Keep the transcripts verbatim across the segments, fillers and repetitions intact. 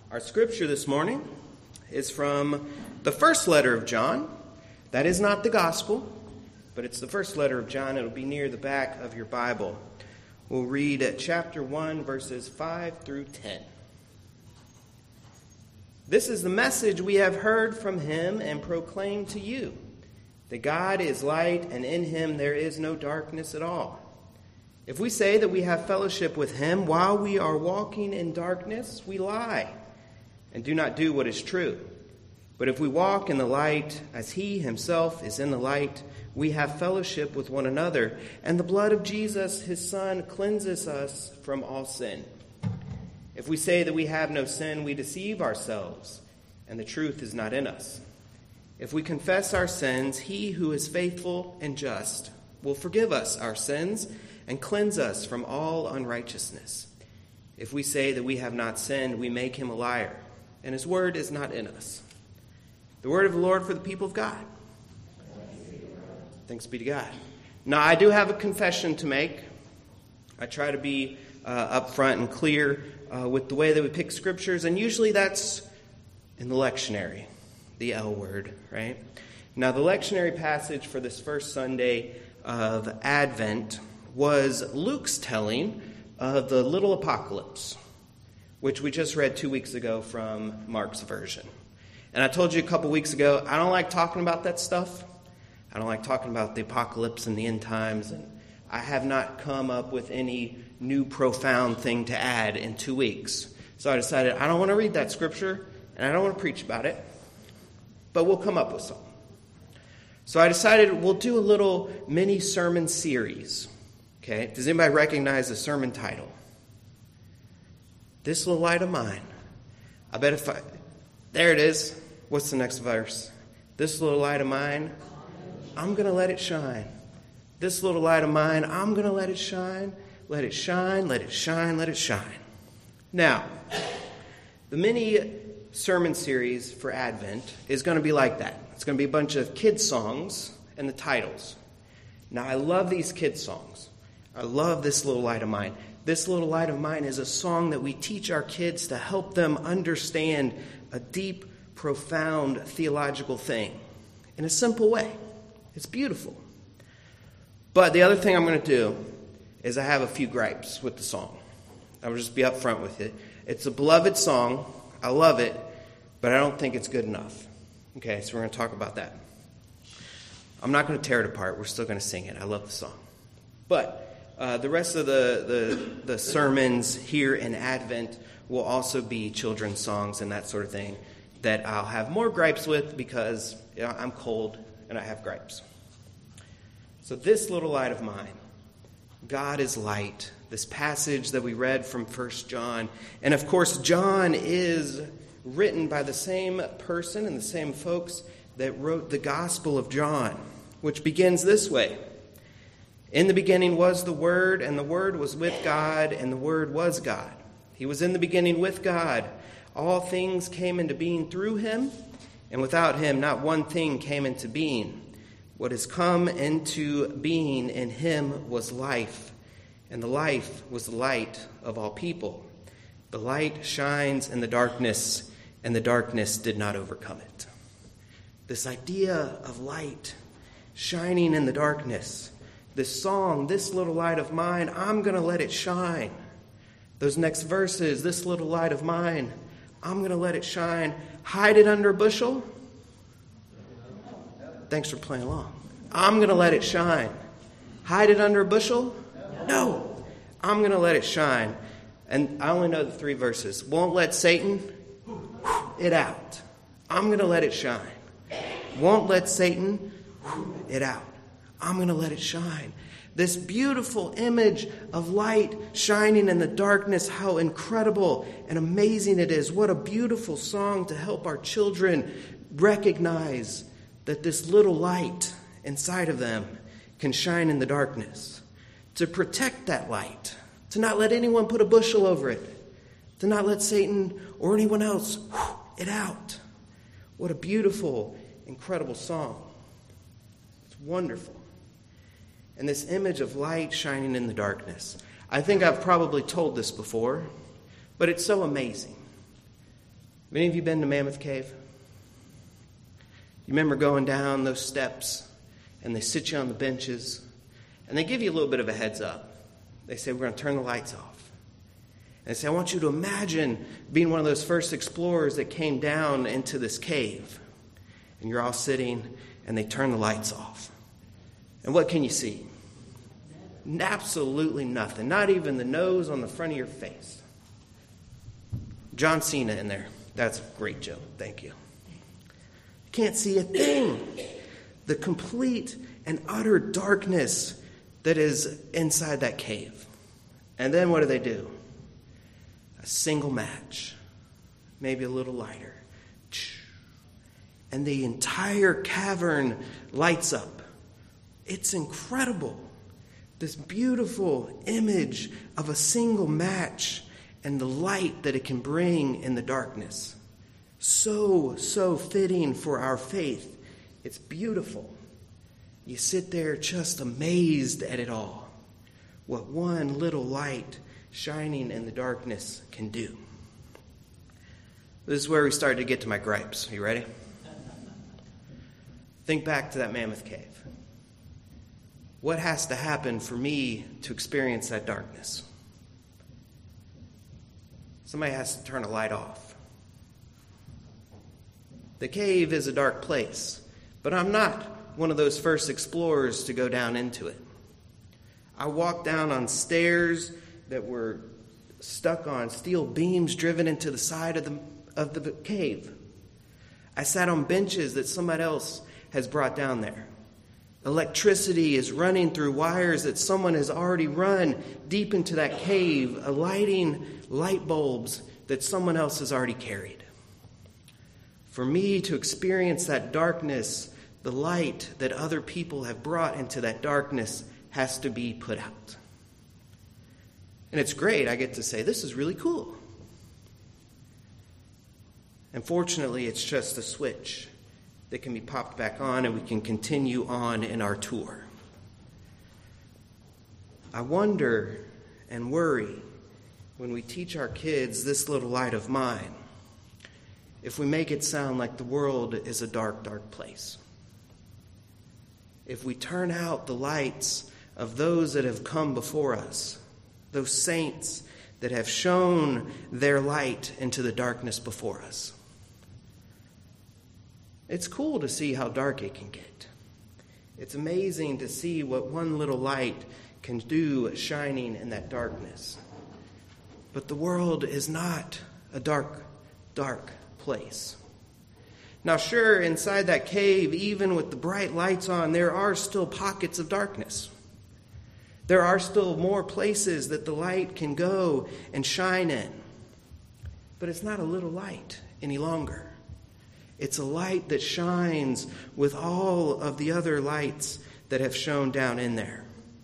Our scripture this morning is from the first letter of John. That is not the gospel, but it's the first letter of John. It'll be near the back of your Bible. We'll read at chapter one, verses five through ten. This is the message we have heard from him and proclaim to you, that God is light, and in him there is no darkness at all. If we say that we have fellowship with him while we are walking in darkness, we lie and do not do what is true. But if we walk in the light as he himself is in the light, we have fellowship with one another, and the blood of Jesus, his son, cleanses us from all sin. If we say that we have no sin, we deceive ourselves, and the truth is not in us. If we confess our sins, he who is faithful and just will forgive us our sins and cleanse us from all unrighteousness. If we say that we have not sinned, we make him a liar, and his word is not in us. The word of the Lord for the people of God. Thanks be to God. Now, I do have a confession to make. I try to be uh, upfront and clear uh, with the way that we pick scriptures, and usually that's in the lectionary, the L word, right? Now, the lectionary passage for this first Sunday of Advent was Luke's telling of the little apocalypse, which we just read two weeks ago from Mark's version. And I told you a couple weeks ago, I don't like talking about that stuff. I don't like talking about the apocalypse and the end times. And I have not come up with any new profound thing to add in two weeks. So I decided I don't want to read that scripture, and I don't want to preach about it. But we'll come up with something. So I decided we'll do a little mini sermon series. Okay? Does anybody recognize the sermon title? This little light of mine. I bet if I... There it is. What's the next verse? This little light of mine, I'm going to let it shine. This little light of mine, I'm going to let it shine. Let it shine, let it shine, let it shine. Now, the mini sermon series for Advent is going to be like that. It's going to be a bunch of kids' songs and the titles. Now, I love these kids' songs. I love This Little Light of Mine. This Little Light of Mine is a song that we teach our kids to help them understand a deep, profound theological thing in a simple way. It's beautiful. But the other thing I'm going to do is I have a few gripes with the song. I'll just be up front with it. It's a beloved song. I love it, but I don't think it's good enough. Okay, so we're going to talk about that. I'm not going to tear it apart. We're still going to sing it. I love the song. But uh, the rest of the, the, the sermons here in Advent will also be children's songs and that sort of thing that I'll have more gripes with because you know, I'm cold and I have gripes. So this little light of mine, God is light, this passage that we read from First John. And of course, John is written by the same person and the same folks that wrote the Gospel of John, which begins this way. In the beginning was the Word, and the Word was with God, and the Word was God. He was in the beginning with God. All things came into being through him, and without him not one thing came into being. What has come into being in him was life, and the life was the light of all people. The light shines in the darkness, and the darkness did not overcome it. This idea of light shining in the darkness, this song, this little light of mine, I'm going to let it shine. Those next verses, this little light of mine, I'm going to let it shine. Hide it under a bushel. Thanks for playing along. I'm going to let it shine. Hide it under a bushel? No. I'm going to let it shine. And I only know the three verses. Won't let Satan it out. I'm going to let it shine. Won't let Satan it out. I'm going to let it shine. This beautiful image of light shining in the darkness, how incredible and amazing it is. What a beautiful song to help our children recognize that this little light inside of them can shine in the darkness. To protect that light, to not let anyone put a bushel over it, to not let Satan or anyone else it out. What a beautiful, incredible song. It's wonderful. And this image of light shining in the darkness. I think I've probably told this before, but it's so amazing. Have any of you been to Mammoth Cave? You remember going down those steps, and they sit you on the benches, and they give you a little bit of a heads up. They say, we're going to turn the lights off. And they say, I want you to imagine being one of those first explorers that came down into this cave. And you're all sitting, and they turn the lights off. And what can you see? Absolutely nothing. Not even the nose on the front of your face. John Cena in there. That's a great joke. Thank you. You can't see a thing. The complete and utter darkness that is inside that cave. And then what do they do? A single match. Maybe a little lighter. And the entire cavern lights up. It's incredible. This beautiful image of a single match and the light that it can bring in the darkness. So, so fitting for our faith. It's beautiful. You sit there just amazed at it all. What one little light shining in the darkness can do. This is where we start to get to my gripes. Are you ready? Think back to that Mammoth Cave. What has to happen for me to experience that darkness? Somebody has to turn a light off. The cave is a dark place, but I'm not one of those first explorers to go down into it. I walked down on stairs that were stuck on steel beams driven into the side of the, of the cave. I sat on benches that somebody else has brought down there. Electricity is running through wires that someone has already run deep into that cave, lighting light bulbs that someone else has already carried. For me to experience that darkness, the light that other people have brought into that darkness has to be put out. And it's great. I get to say, this is really cool. And fortunately, it's just a switch that can be popped back on and we can continue on in our tour. I wonder and worry when we teach our kids this little light of mine, if we make it sound like the world is a dark, dark place. If we turn out the lights of those that have come before us, those saints that have shone their light into the darkness before us. It's cool to see how dark it can get. It's amazing to see what one little light can do shining in that darkness. But the world is not a dark, dark place. Now, sure, inside that cave, even with the bright lights on, there are still pockets of darkness. There are still more places that the light can go and shine in. But it's not a little light any longer. It's a light that shines with all of the other lights that have shone down in there.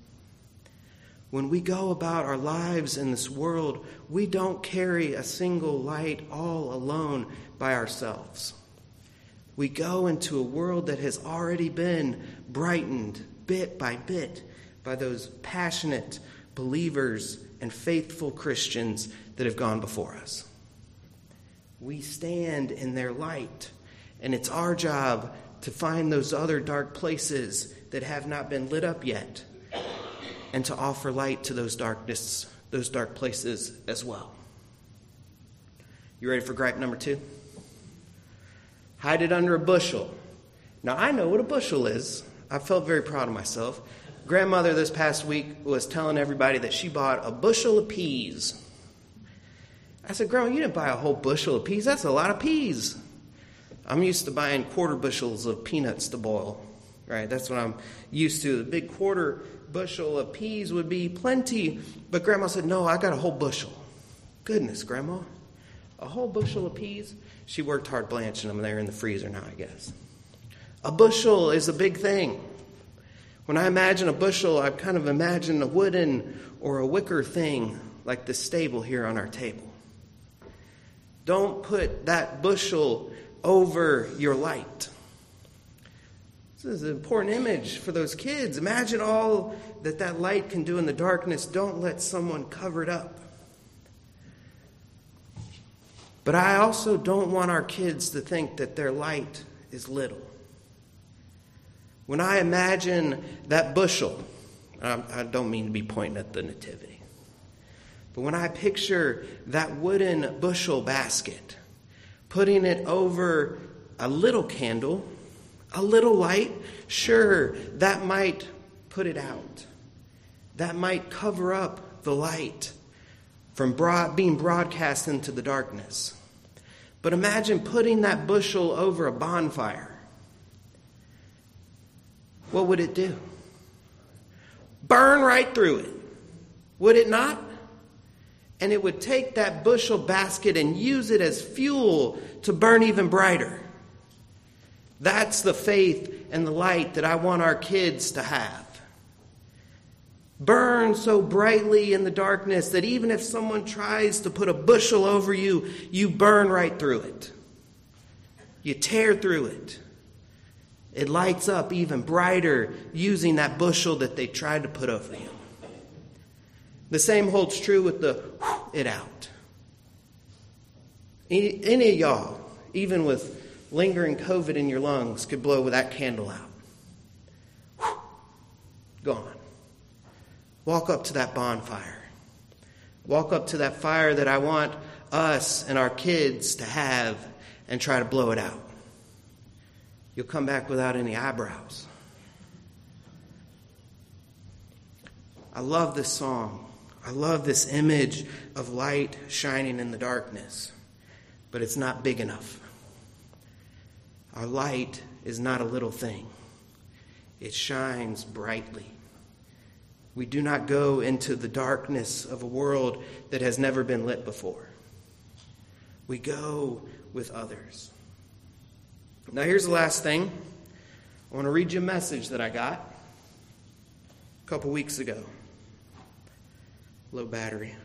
When we go about our lives in this world, we don't carry a single light all alone by ourselves. We go into a world that has already been brightened bit by bit by those passionate believers and faithful Christians that have gone before us. We stand in their light. And it's our job to find those other dark places that have not been lit up yet and to offer light to those darkness, those dark places as well. You ready for gripe number two? Hide it under a bushel. Now, I know what a bushel is. I felt very proud of myself. Grandmother this past week was telling everybody that she bought a bushel of peas. I said, Grandma, you didn't buy a whole bushel of peas. That's a lot of peas. I'm used to buying quarter bushels of peanuts to boil, right? That's what I'm used to. The big quarter bushel of peas would be plenty. But Grandma said, no, I got a whole bushel. Goodness, Grandma. A whole bushel of peas? She worked hard blanching them. They're in the freezer now, I guess. A bushel is a big thing. When I imagine a bushel, I kind of imagine a wooden or a wicker thing like this stable here on our table. Don't put that bushel over your light. This is an important image for those kids. Imagine all that that light can do in the darkness. Don't let someone cover it up. But I also don't want our kids to think that their light is little. When I imagine that bushel, I don't mean to be pointing at the nativity, but when I picture that wooden bushel basket, putting it over a little candle, a little light, sure, that might put it out. That might cover up the light from broad, being broadcast into the darkness. But imagine putting that bushel over a bonfire. What would it do? Burn right through it, would it not? And it would take that bushel basket and use it as fuel to burn even brighter. That's the faith and the light that I want our kids to have. Burn so brightly in the darkness that even if someone tries to put a bushel over you, you burn right through it. You tear through it. It lights up even brighter using that bushel that they tried to put over you. The same holds true with the it out. Any of y'all, even with lingering COVID in your lungs, could blow with that candle out. Gone. Walk up to that bonfire. Walk up to that fire that I want us and our kids to have and try to blow it out. You'll come back without any eyebrows. I love this song. I love this image of light shining in the darkness. But it's not big enough. Our light is not a little thing. It shines brightly. We do not go into the darkness of a world that has never been lit before. We go with others. Now here's the last thing. I want to read you a message that I got a couple weeks ago. Low battery.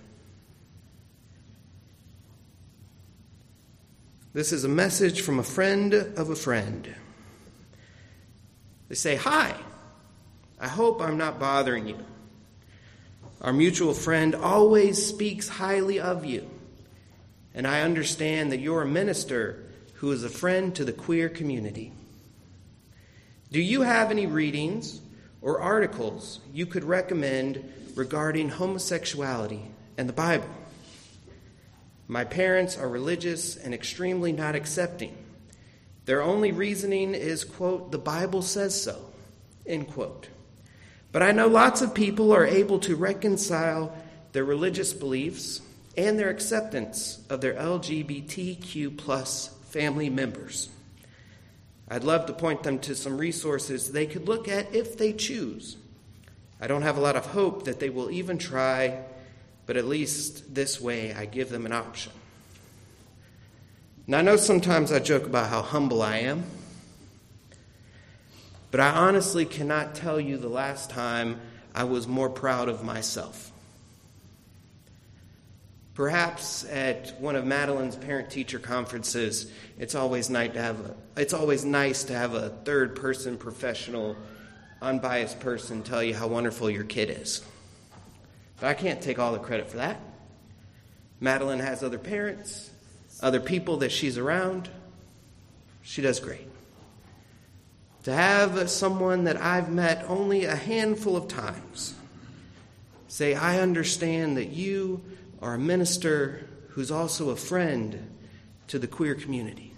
This is a message from a friend of a friend. They say, "Hi, I hope I'm not bothering you. Our mutual friend always speaks highly of you, and I understand that you're a minister who is a friend to the queer community. Do you have any readings or articles you could recommend regarding homosexuality and the Bible? My parents are religious and extremely not accepting. Their only reasoning is, quote, the Bible says so, end quote. But I know lots of people are able to reconcile their religious beliefs and their acceptance of their L G B T Q plus family members. I'd love to point them to some resources they could look at if they choose. I don't have a lot of hope that they will even try, but at least this way I give them an option." Now, I know sometimes I joke about how humble I am, but I honestly cannot tell you the last time I was more proud of myself. Perhaps at one of Madeline's parent-teacher conferences, it's always nice to have a, it's always nice to have a third-person professional, unbiased person tell you how wonderful your kid is. But I can't take all the credit for that. Madeline has other parents, other people that she's around. She does great. To have someone that I've met only a handful of times say, "I understand that you are a minister who's also a friend to the queer community."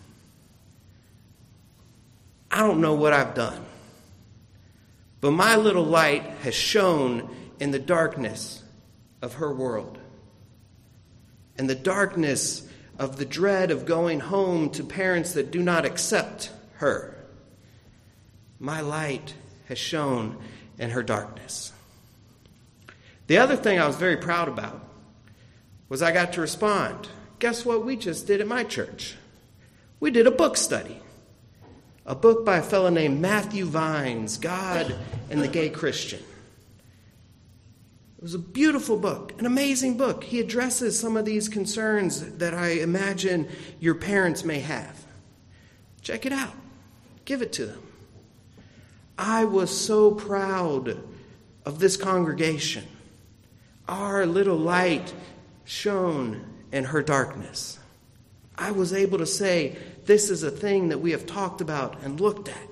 I don't know what I've done, but my little light has shone in the darkness of her world, and the darkness of the dread of going home to parents that do not accept her. My light has shone in her darkness. The other thing I was very proud about was I got to respond. Guess what we just did at my church? We did a book study. A book by a fellow named Matthew Vines, God and the Gay Christian. It was a beautiful book, an amazing book. He addresses some of these concerns that I imagine your parents may have. Check it out. Give it to them. I was so proud of this congregation. Our little light shone in her darkness. I was able to say, this is a thing that we have talked about and looked at.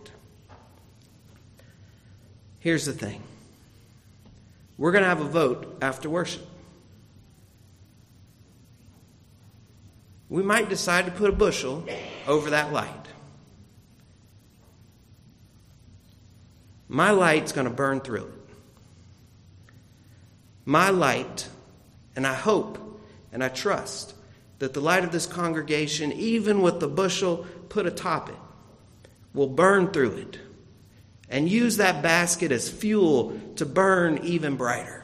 Here's the thing. We're going to have a vote after worship. We might decide to put a bushel over that light. My light's going to burn through it. My light, and I hope and I trust that the light of this congregation, even with the bushel put atop it, will burn through it and use that basket as fuel to burn even brighter.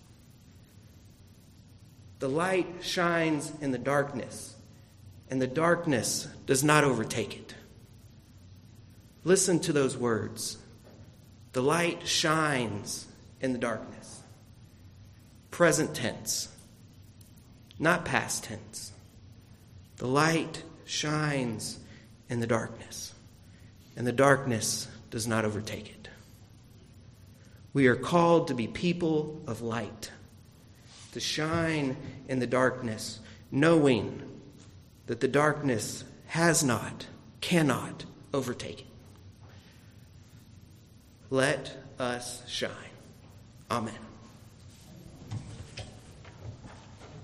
The light shines in the darkness, and the darkness does not overtake it. Listen to those words. The light shines in the darkness. Present tense, not past tense. The light shines in the darkness, and the darkness does not overtake it. We are called to be people of light, to shine in the darkness, knowing that the darkness has not, cannot overtake it. Let us shine. Amen.